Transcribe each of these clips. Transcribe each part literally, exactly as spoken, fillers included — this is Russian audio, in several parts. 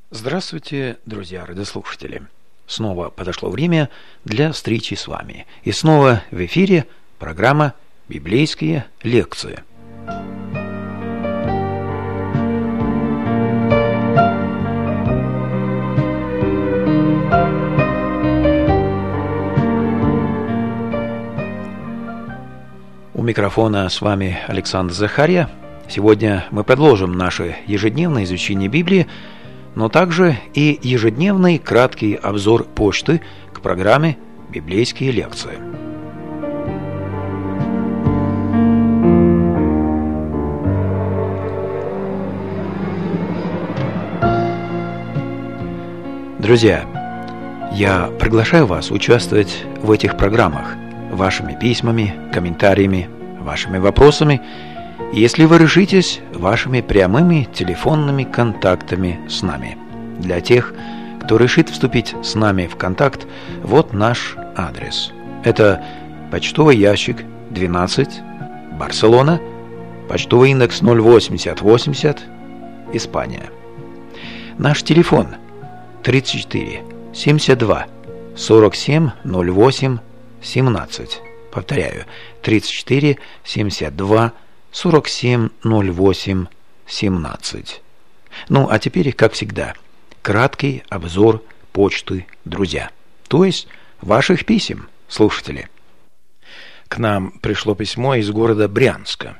Здравствуйте, друзья радиослушатели! Снова подошло время для встречи с вами. И снова в эфире программа «Библейские лекции». У микрофона с вами Александр Захарья. Сегодня мы продолжим наше ежедневное изучение Библии, но также и ежедневный краткий обзор почты к программе «Библейские лекции». Друзья, я приглашаю вас участвовать в этих программах вашими письмами, комментариями, вашими вопросами, если вы решитесь, вашими прямыми телефонными контактами с нами. Для тех, кто решит вступить с нами в контакт, вот наш адрес. Это почтовый ящик двенадцать, Барселона, почтовый индекс ноль восемьдесят восемьдесят, Испания. Наш телефон тридцать четыре семьдесят два сорок семь ноль восемь семнадцать. Повторяю, тридцать четыре семьдесят два сорок семь ноль восемь семнадцать. Ну, а теперь, как всегда, краткий обзор почты, друзья. То есть ваших писем, слушатели. К нам пришло письмо из города Брянска.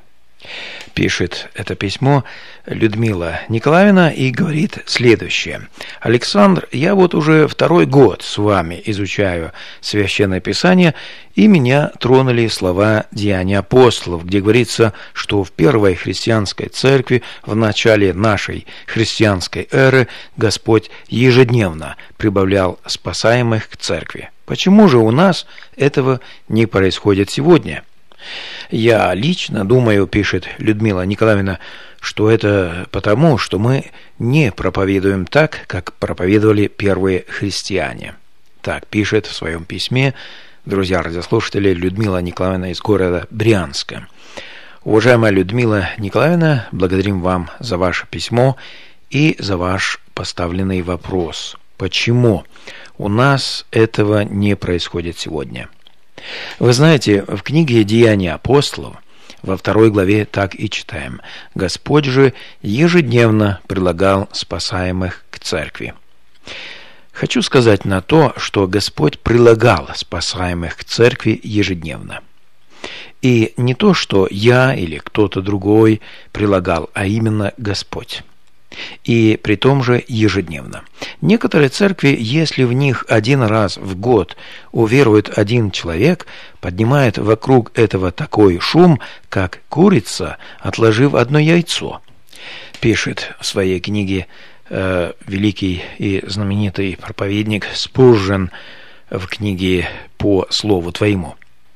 Пишет это письмо Людмила Николаевна и говорит следующее. Александр, я вот уже второй год с вами изучаю Священное Писание, и меня тронули слова Деяний апостолов, где говорится, что в первой христианской церкви в начале нашей христианской эры Господь ежедневно прибавлял спасаемых к церкви. Почему же у нас этого не происходит сегодня? Я лично думаю, пишет Людмила Николаевна, что это потому, что мы не проповедуем так, как проповедовали первые христиане. Так пишет в своем письме, друзья радиослушатели, Людмила Николаевна из города Брянска. Уважаемая Людмила Николаевна, благодарим вам за ваше письмо и за ваш поставленный вопрос. Почему у нас этого не происходит сегодня? Вы знаете, в книге «Деяния апостолов» во второй главе так и читаем: «Господь же ежедневно прилагал спасаемых к церкви». Хочу сказать на то, что Господь прилагал спасаемых к церкви ежедневно. И не то, что я или кто-то другой прилагал, а именно Господь. И при том же ежедневно. Некоторые церкви, если в них один раз в год уверует один человек, поднимают вокруг этого такой шум, как курица, отложив одно яйцо. Пишет в своей книге э, великий и знаменитый проповедник Спуржен в книге «По слову твоему».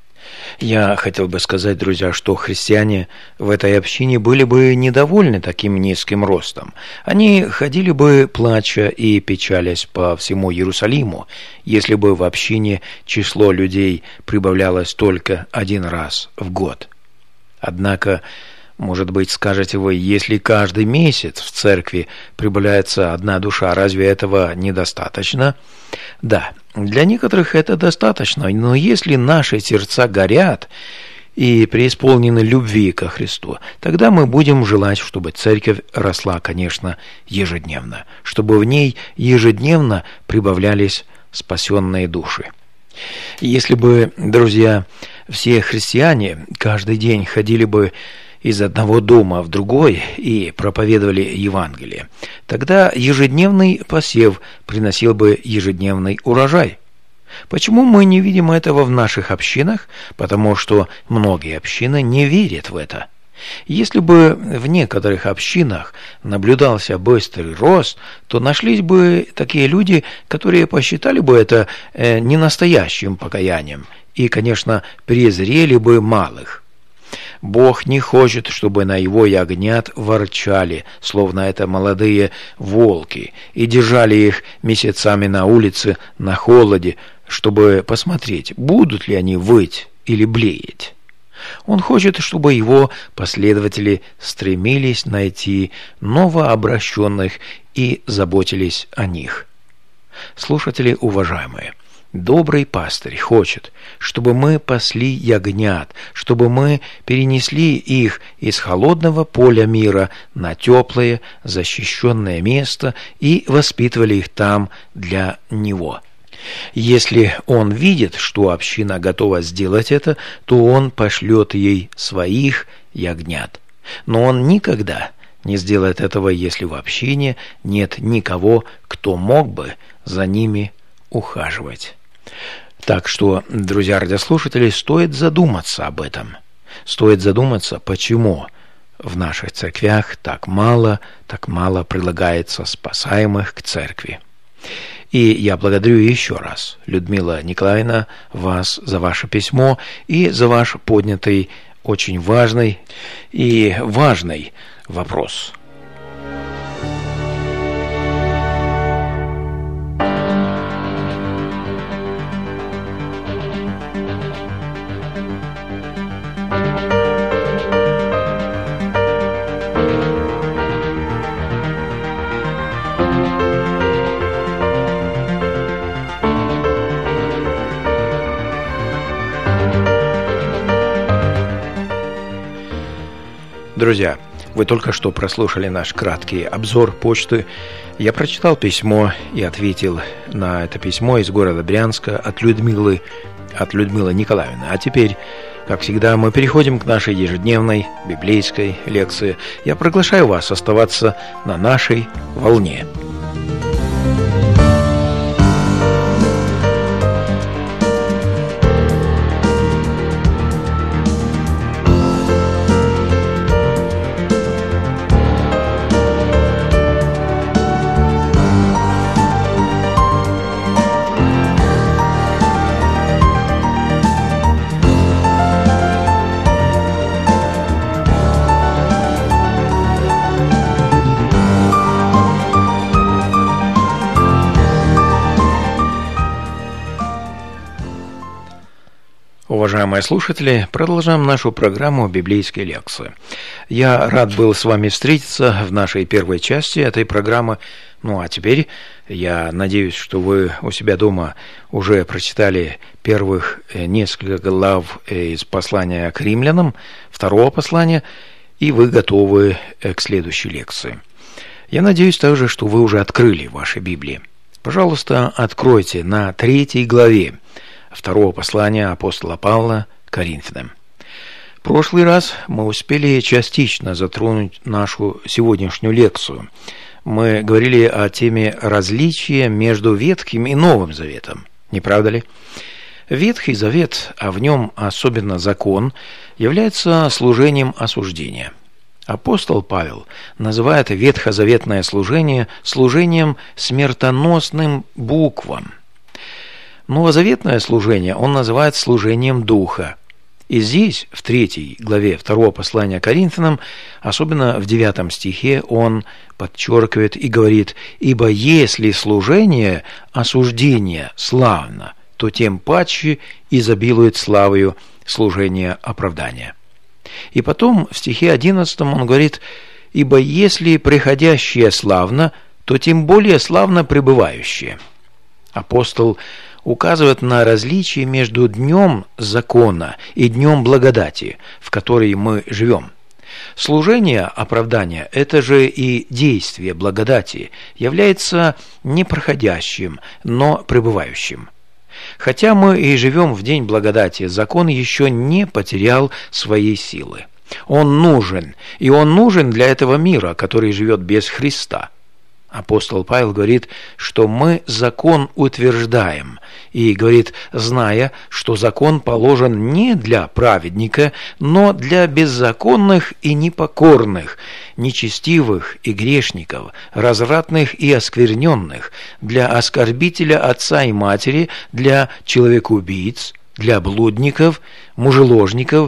Я хотел бы сказать, друзья, что христиане в этой общине были бы недовольны таким низким ростом. Они ходили бы, плача и печалясь по всему Иерусалиму, если бы в общине число людей прибавлялось только один раз в год. Однако, может быть, скажете вы, если каждый месяц в церкви прибавляется одна душа, разве этого недостаточно? Да, для некоторых это достаточно, но если наши сердца горят и преисполнены любви ко Христу, тогда мы будем желать, чтобы церковь росла, конечно, ежедневно, чтобы в ней ежедневно прибавлялись спасенные души. Если бы, друзья, все христиане каждый день ходили бы из одного дома в другой и проповедовали Евангелие, тогда ежедневный посев приносил бы ежедневный урожай. Почему мы не видим этого в наших общинах? Потому что многие общины не верят в это. Если бы в некоторых общинах наблюдался быстрый рост, то нашлись бы такие люди, которые посчитали бы это э, ненастоящим покаянием и, конечно, презрели бы малых. Бог не хочет, чтобы на его ягнят ворчали, словно это молодые волки, и держали их месяцами на улице на холоде, чтобы посмотреть, будут ли они выть или блеять. Он хочет, чтобы его последователи стремились найти новообращенных и заботились о них. Слушатели уважаемые, добрый пастырь хочет, чтобы мы пасли ягнят, чтобы мы перенесли их из холодного поля мира на теплое, защищенное место и воспитывали их там для Него. Если он видит, что община готова сделать это, то он пошлет ей своих ягнят. Но он никогда не сделает этого, если в общине нет никого, кто мог бы за ними ухаживать. Так что, друзья радиослушатели, стоит задуматься об этом. Стоит задуматься, почему в наших церквях так мало, так мало прилагается спасаемых к церкви. И я благодарю еще раз, Людмила Николаевна, вас за ваше письмо и за ваш поднятый очень важный и важный вопрос. Друзья, вы только что прослушали наш краткий обзор почты. Я прочитал письмо и ответил на это письмо из города Брянска от Людмилы, от Людмилы Николаевны. А теперь, как всегда, мы переходим к нашей ежедневной библейской лекции. Я приглашаю вас оставаться на нашей волне. Уважаемые слушатели, продолжаем нашу программу библейской лекции. Я рад был с вами встретиться в нашей первой части этой программы. Ну а теперь я надеюсь, что вы у себя дома уже прочитали первых несколько глав из послания к римлянам, второго послания, и вы готовы к следующей лекции. Я надеюсь также, что вы уже открыли ваши Библии. Пожалуйста, откройте на третьей главе второго послания апостола Павла к Коринфянам. В прошлый раз мы успели частично затронуть нашу сегодняшнюю лекцию. Мы говорили о теме различия между Ветхим и Новым Заветом, не правда ли? Ветхий Завет, а в нем особенно закон, является служением осуждения. Апостол Павел называет ветхозаветное служение служением смертоносным буквам. Новозаветное служение он называет служением Духа. И здесь, в третьей главе второго послания к Коринфянам, особенно в девятом стихе, он подчеркивает и говорит: «Ибо если служение осуждения славно, то тем паче изобилует славою служение оправдания». И потом в стихе одиннадцатом он говорит: «Ибо если приходящее славно, то тем более славно пребывающее». Апостол указывает на различие между днем закона и днем благодати, в который мы живем. Служение оправдания, это же и действие благодати, является не проходящим, но пребывающим. Хотя мы и живем в день благодати, закон еще не потерял своей силы. Он нужен, и он нужен для этого мира, который живет без Христа. Апостол Павел говорит, что мы закон утверждаем, и говорит, зная, что закон положен не для праведника, но для беззаконных и непокорных, нечестивых и грешников, развратных и оскверненных, для оскорбителя отца и матери, для человекоубийц, для блудников, мужеложников,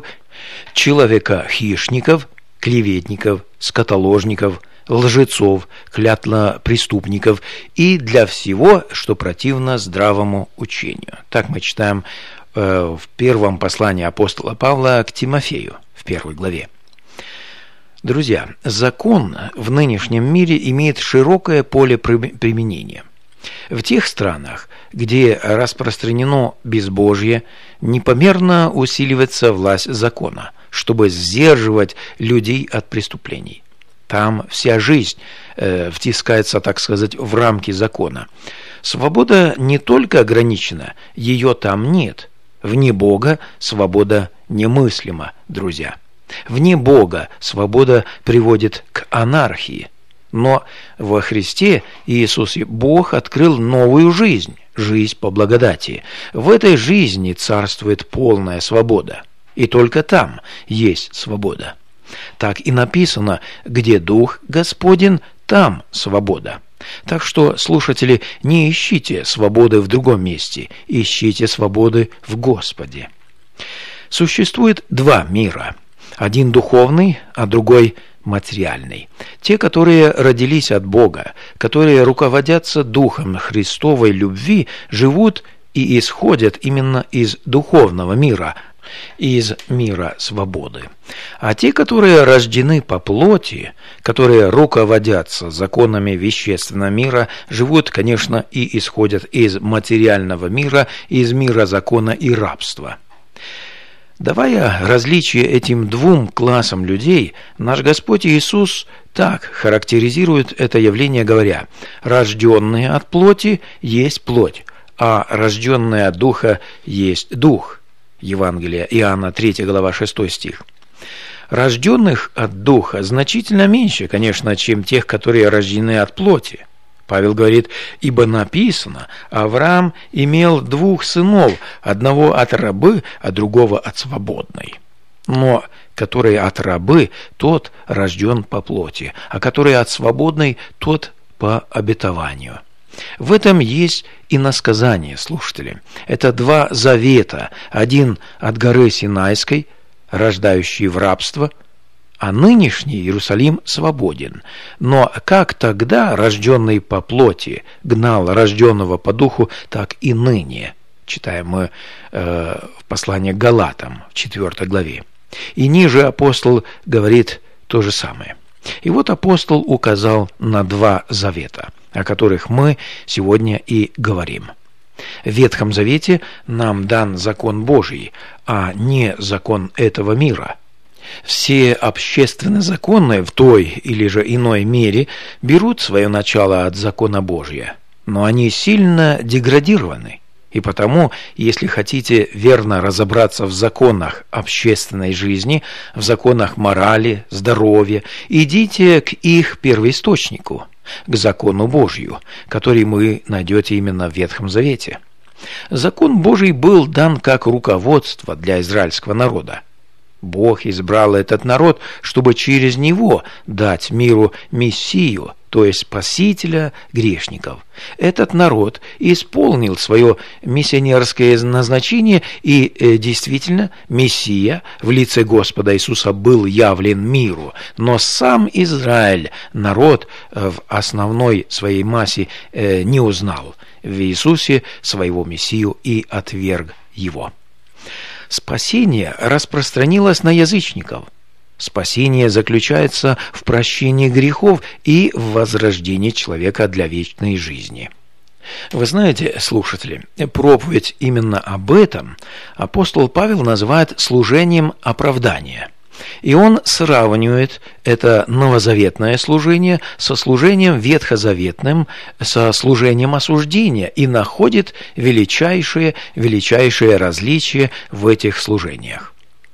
человека-хищников, клеветников, скотоложников, лжецов, клятвопреступников и для всего, что противно здравому учению. Так мы читаем э, в первом послании апостола Павла к Тимофею, в первой главе. Друзья, закон в нынешнем мире имеет широкое поле применения. В тех странах, где распространено безбожие, непомерно усиливается власть закона, чтобы сдерживать людей от преступлений. Там вся жизнь э, втискается, так сказать, в рамки закона. Свобода не только ограничена, ее там нет. Вне Бога свобода немыслима, друзья. Вне Бога свобода приводит к анархии. Но во Христе Иисусе Бог открыл новую жизнь, жизнь по благодати. В этой жизни царствует полная свобода. И только там есть свобода. Так и написано: где Дух Господень, там свобода. Так что, слушатели, не ищите свободы в другом месте, ищите свободы в Господе. Существует два мира. Один духовный, а другой материальный. Те, которые родились от Бога, которые руководятся Духом Христовой любви, живут и исходят именно из духовного мира, из мира свободы. А те, которые рождены по плоти, которые руководятся законами вещественного мира, живут, конечно, и исходят из материального мира, из мира закона и рабства. Давая различие этим двум классам людей, наш Господь Иисус так характеризует это явление, говоря: «Рожденные от плоти есть плоть, а рожденные от духа есть дух». Евангелие Иоанна, третья глава, шестой стих. Рожденных от духа значительно меньше, конечно, чем тех, которые рождены от плоти. Павел говорит: «Ибо написано, Авраам имел двух сынов, одного от рабы, а другого от свободной. Но который от рабы, тот рожден по плоти, а который от свободной, тот по обетованию». В этом есть иносказание, слушатели. Это два завета. Один от горы Синайской, рождающий в рабство, а нынешний Иерусалим свободен. Но как тогда рожденный по плоти гнал рожденного по духу, так и ныне. Читаем мы э, в послании к Галатам, в четвёртой главе. И ниже апостол говорит то же самое. И вот апостол указал на два завета, о которых мы сегодня и говорим. В Ветхом Завете нам дан закон Божий, а не закон этого мира. Все общественные законы в той или же иной мере берут свое начало от закона Божия, но они сильно деградированы. И потому, если хотите верно разобраться в законах общественной жизни, в законах морали, здоровья, идите к их первоисточнику, к закону Божию, который вы найдете именно в Ветхом Завете. Закон Божий был дан как руководство для израильского народа. Бог избрал этот народ, чтобы через него дать миру Мессию, то есть Спасителя грешников. Этот народ исполнил свое миссионерское назначение, и э, действительно Мессия в лице Господа Иисуса был явлен миру. Но сам Израиль, народ, э, в основной своей массе э, не узнал в Иисусе своего Мессию и отверг его. Спасение распространилось на язычников. Спасение заключается в прощении грехов и в возрождении человека для вечной жизни. Вы знаете, слушатели, проповедь именно об этом апостол Павел называет служением оправдания. И он сравнивает это новозаветное служение со служением ветхозаветным, со служением осуждения, и находит величайшее, величайшее различие в этих служениях.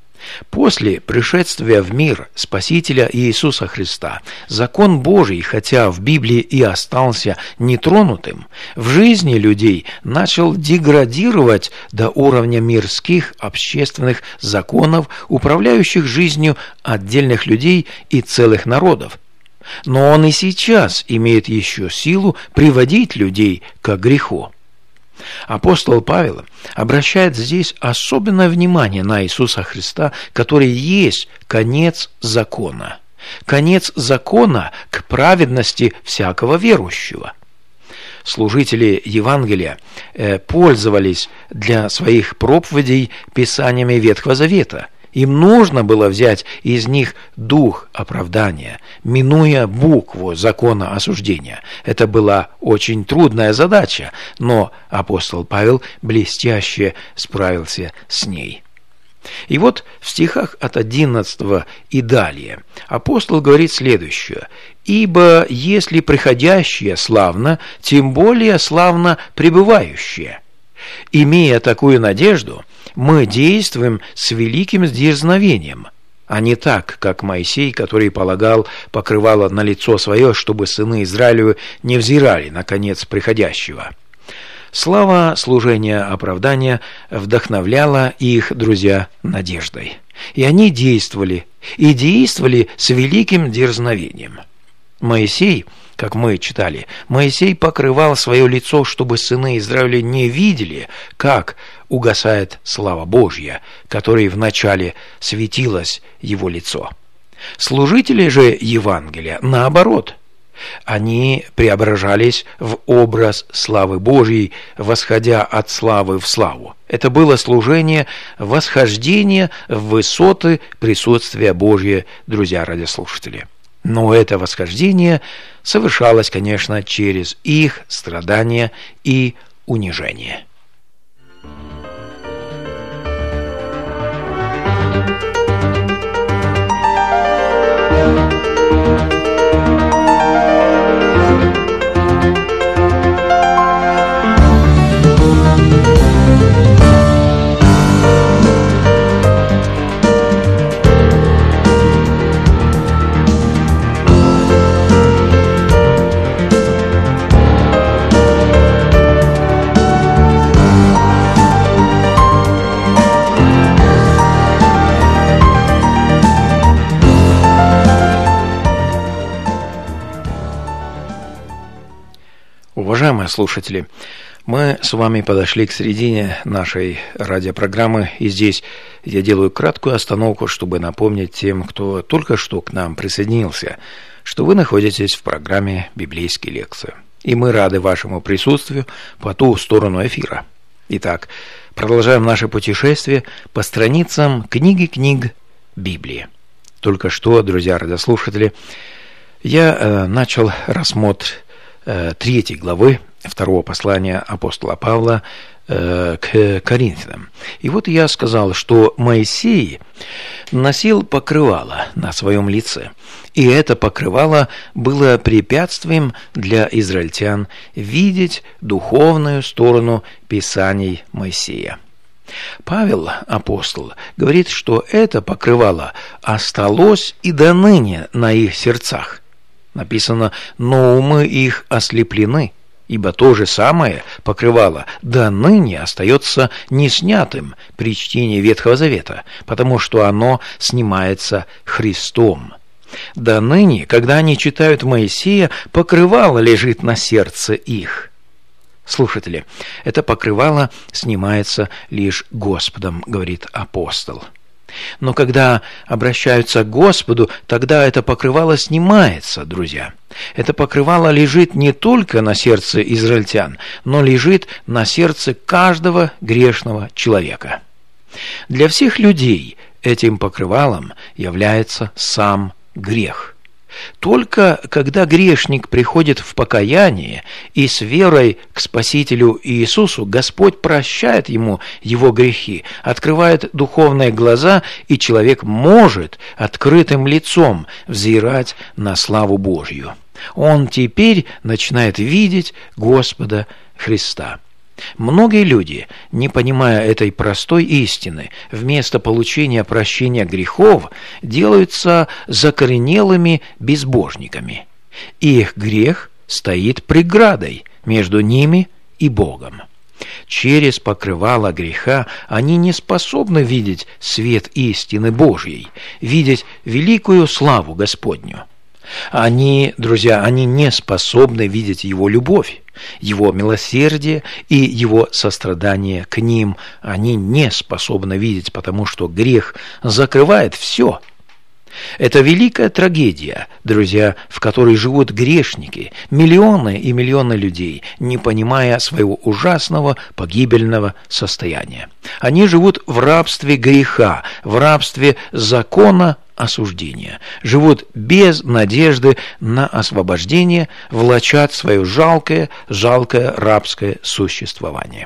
После пришествия в мир Спасителя Иисуса Христа закон Божий, хотя в Библии и остался нетронутым, в жизни людей начал деградировать до уровня мирских общественных законов, управляющих жизнью отдельных людей и целых народов. Но он и сейчас имеет еще силу приводить людей к греху. Апостол Павел обращает здесь особенное внимание на Иисуса Христа, который есть конец закона. Конец закона к праведности всякого верующего. Служители Евангелия пользовались для своих проповедей писаниями Ветхого Завета, Им нужно было взять из них дух оправдания, минуя букву закона осуждения. Это была очень трудная задача, но апостол Павел блестяще справился с ней. И вот в стихах от одиннадцатого и далее апостол говорит следующее: «Ибо если приходящее славно, тем более славно пребывающее. Имея такую надежду, мы действуем с великим дерзновением, а не так, как Моисей, который полагал покрывало на лицо свое, чтобы сыны Израилевы не взирали на конец приходящего». Слава служения оправдания вдохновляла их, друзья, надеждой. И они действовали, и действовали с великим дерзновением. Моисей, как мы читали, Моисей покрывал свое лицо, чтобы сыны Израиля не видели, как угасает слава Божья, которой вначале светилось его лицо. Служители же Евангелия, наоборот, они преображались в образ славы Божьей, восходя от славы в славу. Это было служение восхождения в высоты присутствия Божьего, друзья радиослушатели. Но это восхождение совершалось, конечно, через их страдания и унижение. Уважаемые слушатели, мы с вами подошли к середине нашей радиопрограммы, и здесь я делаю краткую остановку, чтобы напомнить тем, кто только что к нам присоединился, что вы находитесь в программе «Библейские лекции», и мы рады вашему присутствию по ту сторону эфира. Итак, продолжаем наше путешествие по страницам книги книг Библии. Только что, друзья радиослушатели, я э, начал рассмотр третьей главы второго послания апостола Павла э, к Коринфянам. И вот я сказал, что Моисей носил покрывало на своем лице, и это покрывало было препятствием для израильтян видеть духовную сторону Писаний Моисея. Павел, апостол, говорит, что это покрывало осталось и до ныне на их сердцах. Написано: «Но умы их ослеплены, ибо то же самое покрывало до ныне остается неснятым при чтении Ветхого Завета, потому что оно снимается Христом. До ныне, когда они читают Моисея, покрывало лежит на сердце их». Слушатели, это покрывало снимается лишь Господом, говорит апостол. Но когда обращаются к Господу, тогда это покрывало снимается, друзья. Это покрывало лежит не только на сердце израильтян, но лежит на сердце каждого грешного человека. Для всех людей этим покрывалом является сам грех. Только когда грешник приходит в покаяние и с верой к Спасителю Иисусу, Господь прощает ему его грехи, открывает духовные глаза, и человек может открытым лицом взирать на славу Божью. Он теперь начинает видеть Господа Христа. Многие люди, не понимая этой простой истины, вместо получения прощения грехов, делаются закоренелыми безбожниками. Их грех стоит преградой между ними и Богом. Через покрывало греха они не способны видеть свет истины Божьей, видеть великую славу Господню. Они, друзья, они не способны видеть Его любовь, Его милосердие и Его сострадание к ним. Они не способны видеть, потому что грех закрывает все. Это великая трагедия, друзья, в которой живут грешники, миллионы и миллионы людей, не понимая своего ужасного погибельного состояния. Они живут в рабстве греха, в рабстве закона осуждения, живут без надежды на освобождение, влачат свое жалкое, жалкое рабское существование.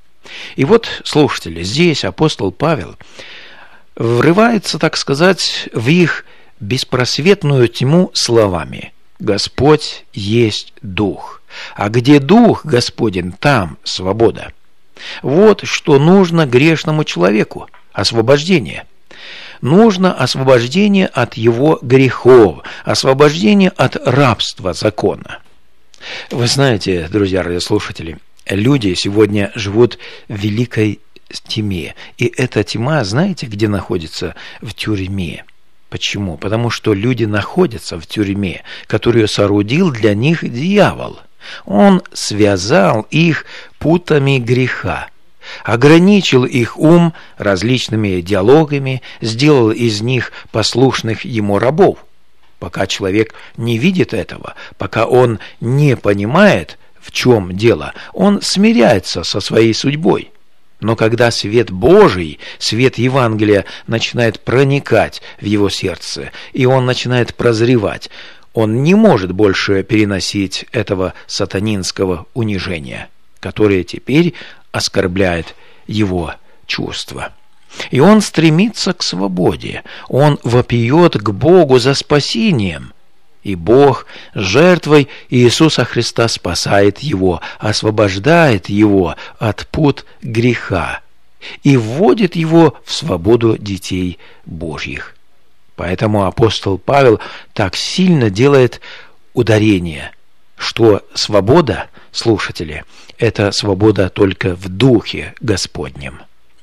И вот, слушатели, здесь апостол Павел врывается, так сказать, в их беспросветную тьму словами: «Господь есть Дух, а где Дух Господень, там свобода». Вот что нужно грешному человеку – освобождение. Нужно освобождение от его грехов, освобождение от рабства закона. Вы знаете, друзья радиослушатели, люди сегодня живут в великой тьме. И эта тьма, знаете, где находится? В тюрьме. Почему? Потому что люди находятся в тюрьме, которую соорудил для них дьявол. Он связал их путами греха, ограничил их ум различными диалогами, сделал из них послушных ему рабов. Пока человек не видит этого, пока он не понимает, в чем дело, он смиряется со своей судьбой. Но когда свет Божий, свет Евангелия начинает проникать в его сердце, и он начинает прозревать, он не может больше переносить этого сатанинского унижения, которое теперь оскорбляет его чувства. И он стремится к свободе, он вопиет к Богу за спасением. И Бог жертвой Иисуса Христа спасает его, освобождает его от пут греха и вводит его в свободу детей Божьих. Поэтому апостол Павел так сильно делает ударение, что свобода, слушатели, это свобода только в Духе Господнем.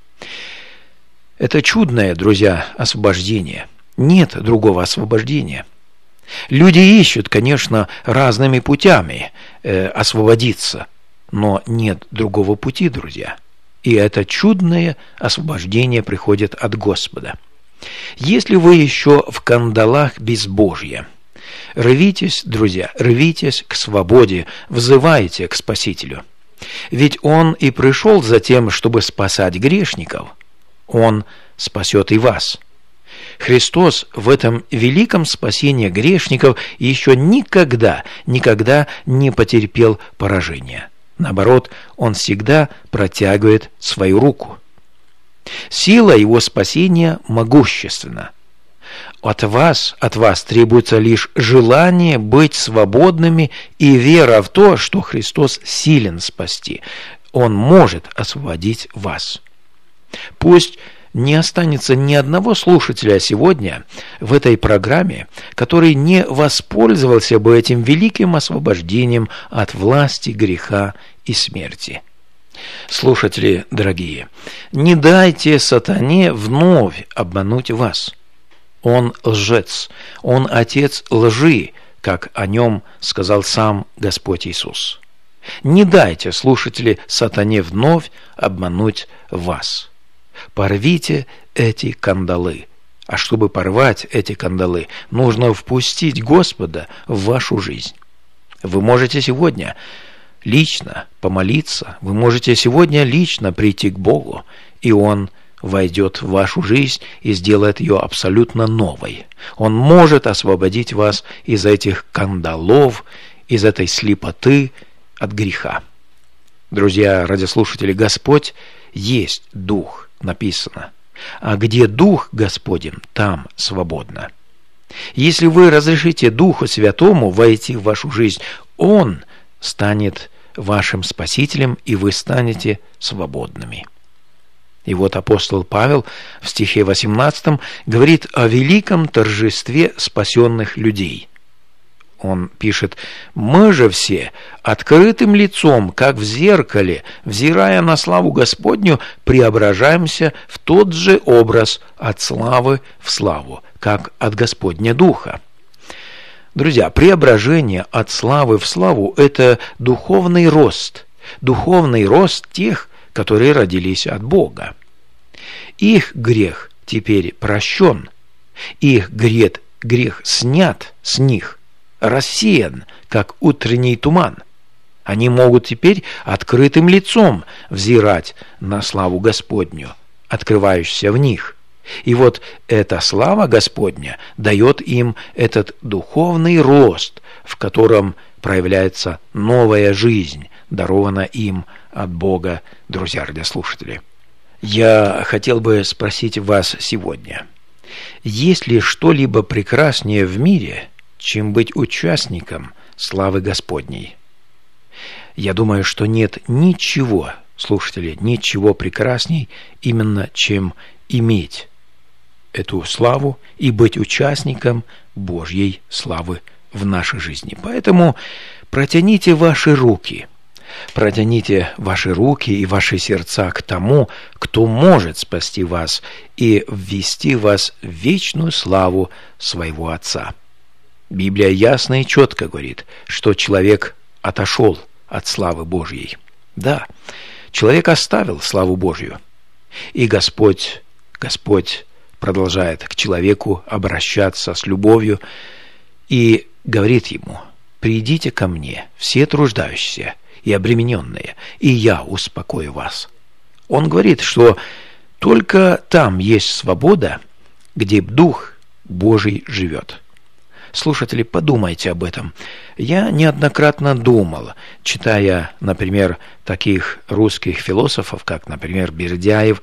Это чудное, друзья, освобождение. Нет другого освобождения. Люди ищут, конечно, разными путями э, освободиться, но нет другого пути, друзья. И это чудное освобождение приходит от Господа. Если вы еще в кандалах безбожья, рвитесь, друзья, рвитесь к свободе, взывайте к Спасителю. Ведь Он и пришел за тем, чтобы спасать грешников. Он спасет и вас. Христос в этом великом спасении грешников еще никогда, никогда не потерпел поражения. Наоборот, Он всегда протягивает свою руку. Сила Его спасения могущественна. От вас, от вас требуется лишь желание быть свободными и вера в то, что Христос силен спасти. Он может освободить вас. Пусть не останется ни одного слушателя сегодня в этой программе, который не воспользовался бы этим великим освобождением от власти греха и смерти. Слушатели дорогие, не дайте сатане вновь обмануть вас. Он лжец, он отец лжи, как о нем сказал сам Господь Иисус. Не дайте, слушатели, сатане вновь обмануть вас. Порвите эти кандалы. А чтобы порвать эти кандалы, нужно впустить Господа в вашу жизнь. Вы можете сегодня лично помолиться, вы можете сегодня лично прийти к Богу, и Он войдет в вашу жизнь и сделает ее абсолютно новой. Он может освободить вас из этих кандалов, из этой слепоты от греха. Друзья, радиослушатели, Господь есть Дух, написано. А где Дух Господень, там свободно. Если вы разрешите Духу Святому войти в вашу жизнь, Он станет вашим Спасителем, и вы станете свободными. И вот апостол Павел в стихе восемнадцатом говорит о великом торжестве спасенных людей. Он пишет: «Мы же все открытым лицом, как в зеркале, взирая на славу Господню, преображаемся в тот же образ от славы в славу, как от Господня Духа». Друзья, преображение от славы в славу – это духовный рост, духовный рост тех, которые родились от Бога. Их грех теперь прощен, Их грех, грех снят с них, рассеян, как утренний туман. Они могут теперь открытым лицом взирать на славу Господню, открывающуюся в них. И вот эта слава Господня дает им этот духовный рост, в котором проявляется новая жизнь, дарована им от Бога, друзья радиослушатели. Я хотел бы спросить вас сегодня, есть ли что-либо прекраснее в мире, чем быть участником славы Господней? Я думаю, что нет ничего, слушатели, ничего прекрасней именно, чем иметь эту славу и быть участником Божьей славы в нашей жизни. Поэтому протяните ваши руки, протяните ваши руки и ваши сердца к тому, кто может спасти вас и ввести вас в вечную славу своего Отца. Библия ясно и четко говорит, что человек отошел от славы Божьей. Да, человек оставил славу Божью, и Господь, Господь продолжает к человеку обращаться с любовью и говорит ему: «Придите ко мне, все труждающиеся и обремененные, и я успокою вас». Он говорит, что только там есть свобода, где Дух Божий живет. Слушатели, подумайте об этом. Я неоднократно думал, читая, например, таких русских философов, как, например, Бердяев,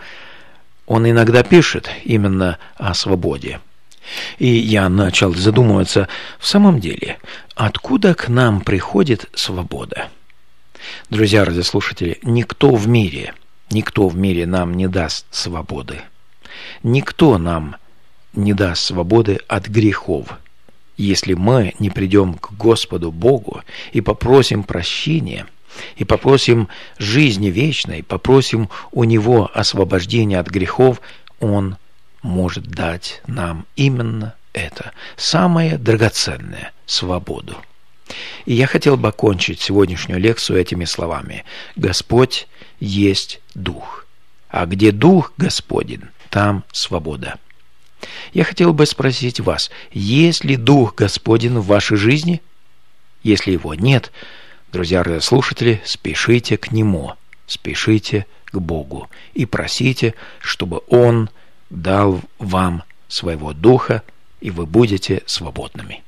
он иногда пишет именно о свободе. И я начал задумываться, в самом деле, откуда к нам приходит свобода? Друзья радиослушатели, никто в мире, никто в мире нам не даст свободы. Никто нам не даст свободы от грехов, если мы не придем к Господу Богу и попросим прощения, и попросим жизни вечной, попросим у Него освобождения от грехов, Он может дать нам именно это, самое драгоценное – свободу. И я хотел бы окончить сегодняшнюю лекцию этими словами: Господь есть Дух, а где Дух Господень, там свобода. Я хотел бы спросить вас, есть ли Дух Господень в вашей жизни? Если его нет, друзья радиослушатели, спешите к Нему, спешите к Богу и просите, чтобы Он дал вам своего Духа, и вы будете свободными.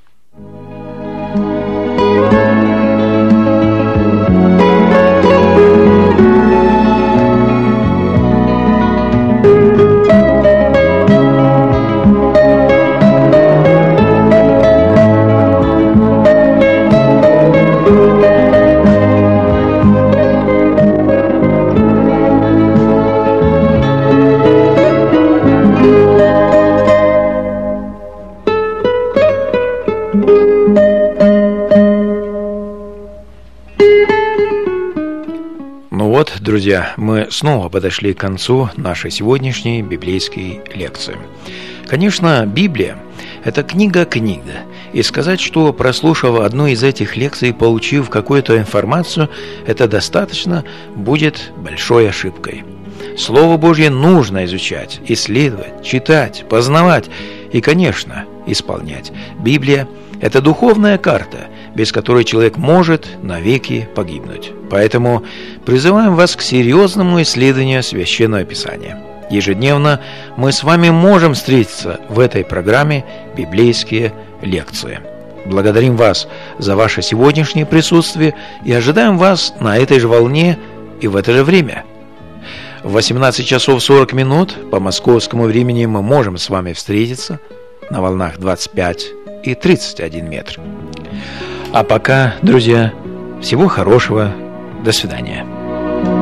Друзья, мы снова подошли к концу нашей сегодняшней библейской лекции. Конечно, Библия – это книга-книга, и сказать, что, прослушав одну из этих лекций, получив какую-то информацию, это достаточно, будет большой ошибкой. Слово Божье нужно изучать, исследовать, читать, познавать и, конечно, исполнять. Библия – это духовная карта, без которой человек может навеки погибнуть. Поэтому призываем вас к серьезному исследованию Священного Писания. Ежедневно мы с вами можем встретиться в этой программе «Библейские лекции». Благодарим вас за ваше сегодняшнее присутствие и ожидаем вас на этой же волне и в это же время. В восемнадцать часов сорок минут по московскому времени мы можем с вами встретиться на волнах двадцать пять и тридцать один метр. А пока, друзья, всего хорошего. До свидания.